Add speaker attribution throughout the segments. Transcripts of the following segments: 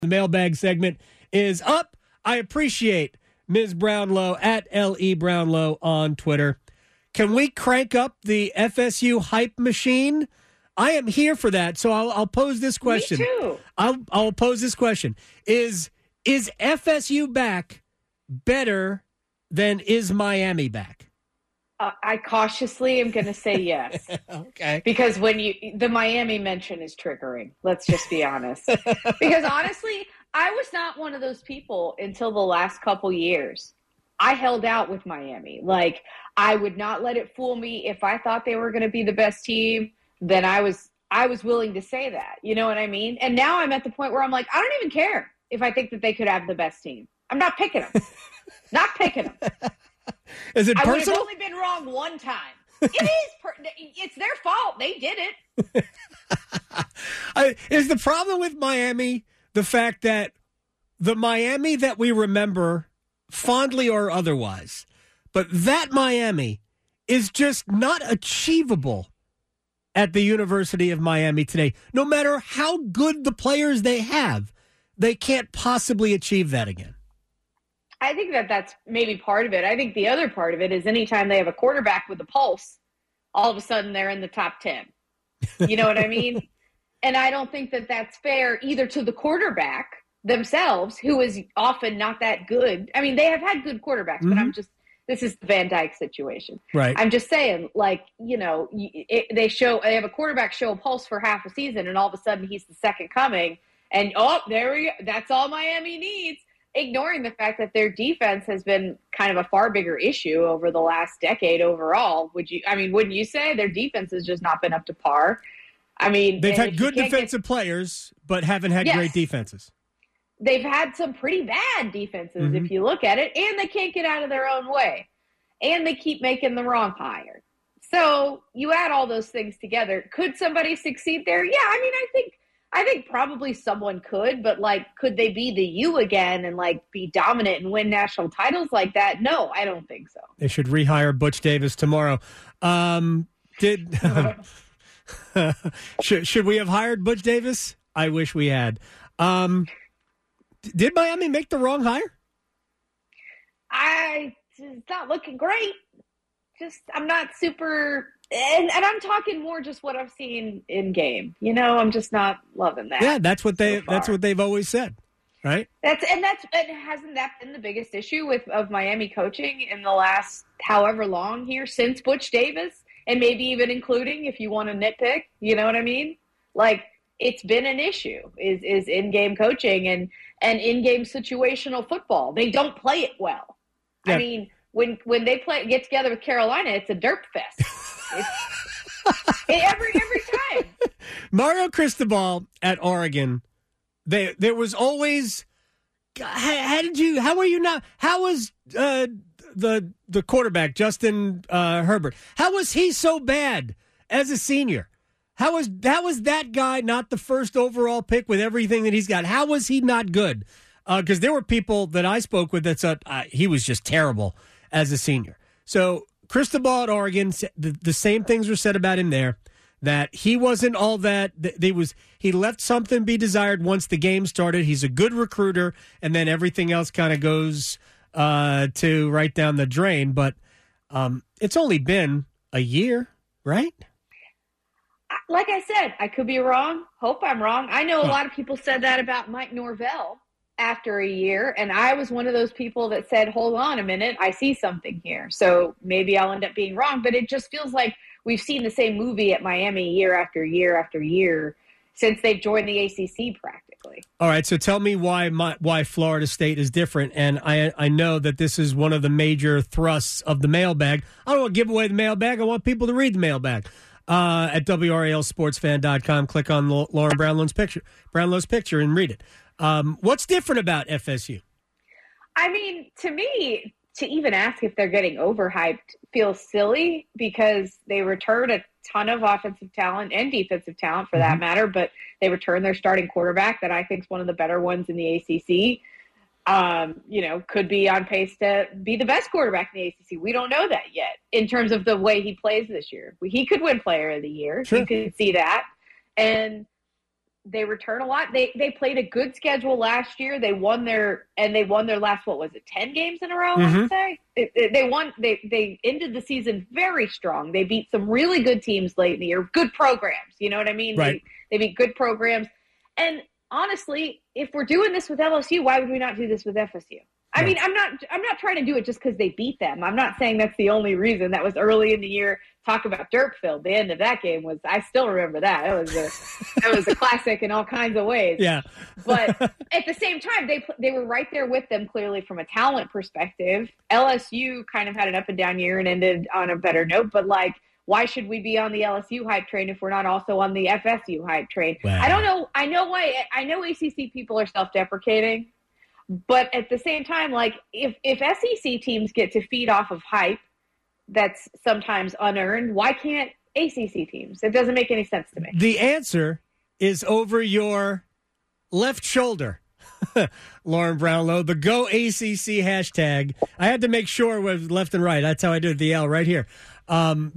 Speaker 1: The mailbag segment is up. I appreciate Ms. Brownlow at L.E. Brownlow on Twitter. Can we crank up the FSU hype machine? I am here for that, so I'll pose this question.
Speaker 2: Me too.
Speaker 1: I'll pose this question. Is FSU back better than is Miami back?
Speaker 2: I cautiously am going to say yes.
Speaker 1: Okay.
Speaker 2: Because the Miami mention is triggering. Let's just be honest. Because honestly, I was not one of those people until the last couple years. I held out with Miami. Like, I would not let it fool me. If I thought they were going to be the best team, then I was willing to say that. You know what I mean? And now I'm at the point where I'm like, I don't even care if I think that they could have the best team. I'm not picking them. Not picking them.
Speaker 1: Is it personal?
Speaker 2: I would have only been wrong one time. It's their fault. They did it.
Speaker 1: Is the problem with Miami the fact that the Miami that we remember, fondly or otherwise, but that Miami is just not achievable at the University of Miami today? No matter how good the players they have, they can't possibly achieve that again.
Speaker 2: I think that's maybe part of it. I think the other part of it is anytime they have a quarterback with a pulse, all of a sudden they're in the top 10. You know what I mean? And I don't think that that's fair either to the quarterback themselves, who is often not that good. I mean, they have had good quarterbacks, but this is the Van Dyke situation. Right. I'm just saying, like, you know, they have a quarterback show a pulse for half a season, and all of a sudden he's the second coming, and there we go. That's all Miami needs. Ignoring the fact that their defense has been kind of a far bigger issue over the last decade overall. Wouldn't you say their defense has just not been up to par? I mean,
Speaker 1: they've had good defensive players, but haven't had great defenses.
Speaker 2: They've had some pretty bad defenses if you look at it, and they can't get out of their own way, and they keep making the wrong hire. So you add all those things together. Could somebody succeed there? Yeah, I mean, I think probably someone could, but, like, could they be the U again and, like, be dominant and win national titles like that? No, I don't think so.
Speaker 1: They should rehire Butch Davis tomorrow. Should we have hired Butch Davis? I wish we had. Did Miami make the wrong hire?
Speaker 2: It's not looking great. I'm not super... And I'm talking more just what I've seen in game. You know, I'm just not loving that.
Speaker 1: Yeah, that's what they've always said, right?
Speaker 2: Hasn't that been the biggest issue of Miami coaching in the last however long here since Butch Davis, and maybe even including if you want to nitpick, you know what I mean? Like, it's been an issue is in-game coaching and in-game situational football. They don't play it well. Yeah. I mean, when they get together with Carolina, it's a derp fest. Every time.
Speaker 1: Mario Cristobal at Oregon, there was always. How was the quarterback Justin Herbert? How was he so bad as a senior? How was that guy not the first overall pick with everything that he's got? How was he not good? Because there were people that I spoke with that said he was just terrible as a senior. So Cristobal at Oregon, the same things were said about him there, that he wasn't all that. He left something be desired once the game started. He's a good recruiter, and then everything else kind of goes to right down the drain. But it's only been a year, right?
Speaker 2: Like I said, I could be wrong. Hope I'm wrong. I know a lot of people said that about Mike Norvell after a year, and I was one of those people that said, hold on a minute, I see something here. So maybe I'll end up being wrong, but it just feels like we've seen the same movie at Miami year after year after year since they've joined the ACC practically.
Speaker 1: All right, so tell me why Florida State is different, and I know that this is one of the major thrusts of the mailbag. I don't want to give away the mailbag. I want people to read the mailbag. At WRALSportsFan.com, click on Lauren Brownlow's picture and read it. What's different about FSU?
Speaker 2: I mean, to me, to even ask if they're getting overhyped feels silly because they return a ton of offensive talent and defensive talent for that matter, but they return their starting quarterback that I think is one of the better ones in the ACC. Could be on pace to be the best quarterback in the ACC. We don't know that yet in terms of the way he plays this year. He could win Player of the Year. Sure. You could see that. And They return a lot. They played a good schedule last year. They won their last, what was it, 10 games in a row, I would say. They ended the season very strong. They beat some really good teams late in the year, good programs, you know what I mean?
Speaker 1: Right.
Speaker 2: They beat good programs. And honestly, if we're doing this with LSU, why would we not do this with FSU? I mean, I'm not trying to do it just because they beat them. I'm not saying that's the only reason. That was early in the year. Talk about Dirkfield. The end of that game was, I still remember that. That was a classic in all kinds of ways.
Speaker 1: Yeah.
Speaker 2: But at the same time, they were right there with them, clearly from a talent perspective. LSU kind of had an up and down year and ended on a better note. But like, why should we be on the LSU hype train if we're not also on the FSU hype train?
Speaker 1: Wow.
Speaker 2: I don't know. I know ACC people are self-deprecating. But at the same time, like, if SEC teams get to feed off of hype that's sometimes unearned, why can't ACC teams? It doesn't make any sense to me.
Speaker 1: The answer is over your left shoulder, Lauren Brownlow. The Go ACC hashtag. I had to make sure it was left and right. That's how I did the L right here. That's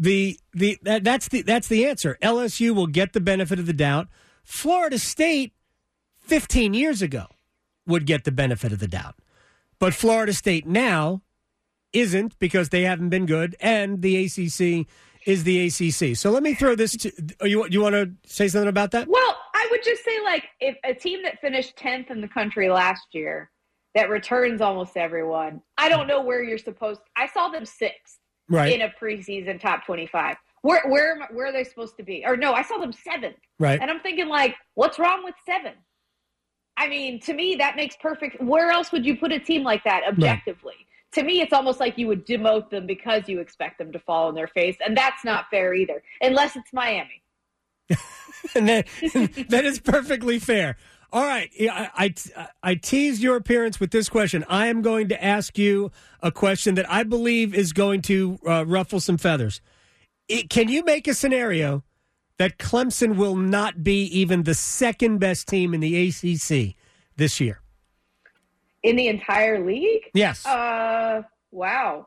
Speaker 1: the answer. LSU will get the benefit of the doubt. Florida State, 15 years ago, would get the benefit of the doubt. But Florida State now isn't, because they haven't been good, and the ACC is the ACC. So let me throw this to you. Want to say something about that?
Speaker 2: Well, I would just say, like, if a team that finished 10th in the country last year that returns almost everyone, I don't know where you're supposed – I saw them 6th in a preseason top 25. Where are they supposed to be? Or no, I saw them 7th.
Speaker 1: Right.
Speaker 2: And I'm thinking, like, what's wrong with 7? I mean, to me, that makes perfect – where else would you put a team like that objectively? Right. To me, it's almost like you would demote them because you expect them to fall on their face, and that's not fair either, unless it's Miami.
Speaker 1: And that is perfectly fair. All right, I teased your appearance with this question. I am going to ask you a question that I believe is going to ruffle some feathers. Can you make a scenario that Clemson will not be even the second best team in the ACC this year?
Speaker 2: In the entire league?
Speaker 1: Yes.
Speaker 2: Wow.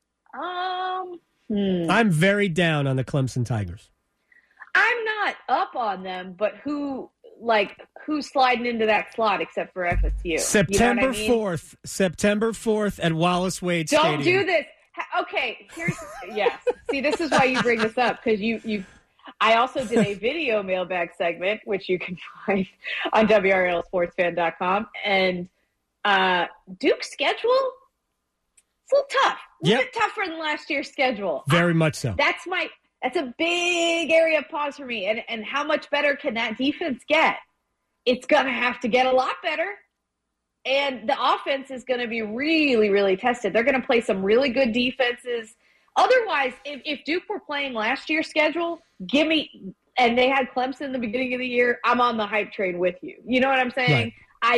Speaker 1: I'm very down on the Clemson Tigers.
Speaker 2: I'm not up on them, but who's sliding into that slot except for FSU?
Speaker 1: September 4th. September 4th at Wallace Wade Stadium.
Speaker 2: Don't do this. Okay, yes. See, this is why you bring this up, because I also did a video mailbag segment, which you can find on WRLSportsFan.com, and Duke's schedule, it's a little tough. A little bit tougher than last year's schedule.
Speaker 1: Very much so.
Speaker 2: That's a big area of pause for me. And how much better can that defense get? It's going to have to get a lot better. And the offense is going to be really, really tested. They're going to play some really good defenses. Otherwise, if Duke were playing last year's schedule, and they had Clemson in the beginning of the year, I'm on the hype train with you. You know what I'm saying? Right.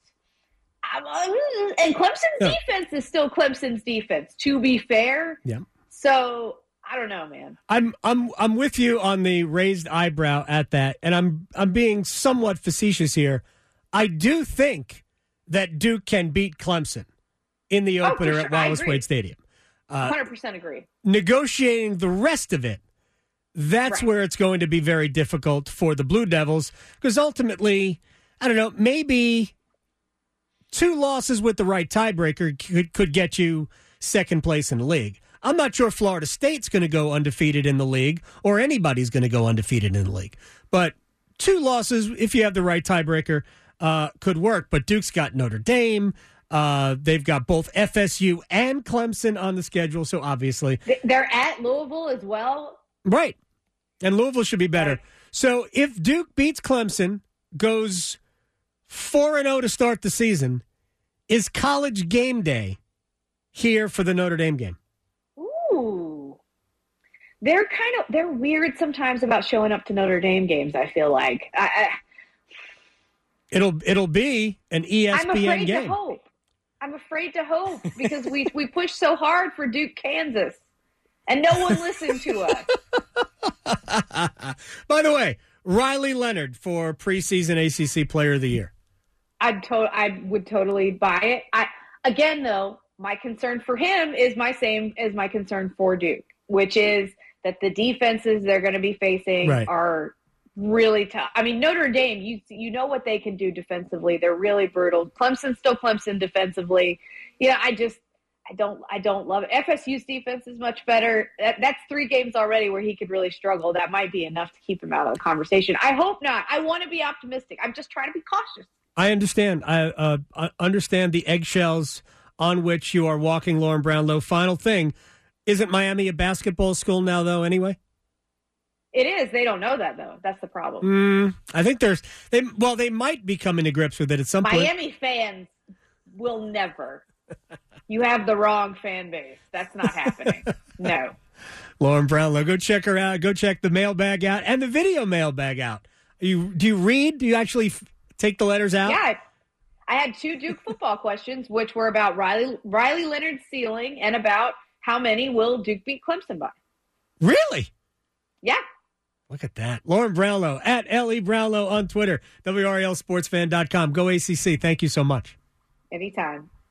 Speaker 2: And Clemson's defense is still Clemson's defense, to be fair.
Speaker 1: Yeah.
Speaker 2: So I don't know, man.
Speaker 1: I'm with you on the raised eyebrow at that, and I'm being somewhat facetious here. I do think that Duke can beat Clemson in the opener at Wallace Wade Stadium.
Speaker 2: 100% agree.
Speaker 1: Negotiating the rest of it, that's where it's going to be very difficult for the Blue Devils, because ultimately, I don't know, maybe 2 losses with the right tiebreaker could get you second place in the league. I'm not sure Florida State's going to go undefeated in the league, or anybody's going to go undefeated in the league. But 2 losses, if you have the right tiebreaker, could work. But Duke's got Notre Dame. They've got both FSU and Clemson on the schedule, so obviously.
Speaker 2: They're at Louisville as well.
Speaker 1: Right. And Louisville should be better.
Speaker 2: Right.
Speaker 1: So if Duke beats Clemson, goes 4-0 to start the season, is College game day here for the Notre Dame game?
Speaker 2: Ooh. They're weird sometimes about showing up to Notre Dame games, I feel like.
Speaker 1: It'll be an ESPN
Speaker 2: I'm afraid
Speaker 1: game.
Speaker 2: To hope. I'm afraid to hope because we pushed so hard for Duke, Kansas, and no one listened to us.
Speaker 1: By the way, Riley Leonard for preseason ACC Player of the Year.
Speaker 2: I would totally buy it. Again, though, my concern for him is my same as my concern for Duke, which is that the defenses they're going to be facing are really tough. I mean, Notre Dame, you know what they can do defensively. They're really brutal. Clemson's still Clemson defensively. I don't love it. FSU's defense is much better. That's 3 games already where he could really struggle. That might be enough to keep him out of the conversation. I hope not. I want to be optimistic. I'm just trying to be cautious.
Speaker 1: I understand. I understand the eggshells on which you are walking, Lauren Brownlow. Final thing, isn't Miami a basketball school now, though, anyway?
Speaker 2: It is. They don't know that, though. That's the problem.
Speaker 1: I think they might be coming to grips with it at some point.
Speaker 2: Miami fans will never. You have the wrong fan base. That's not happening. No.
Speaker 1: Lauren Brownlow, go check her out. Go check the mailbag out and the video mailbag out. Do you read? Do you actually take the letters out?
Speaker 2: Yeah. I had 2 Duke football questions, which were about Riley Leonard's ceiling and about how many will Duke beat Clemson by.
Speaker 1: Really?
Speaker 2: Yeah.
Speaker 1: Look at that. Lauren Brownlow at L.E. Brownlow on Twitter, WRLSportsFan.com. Go ACC. Thank you so much.
Speaker 2: Anytime.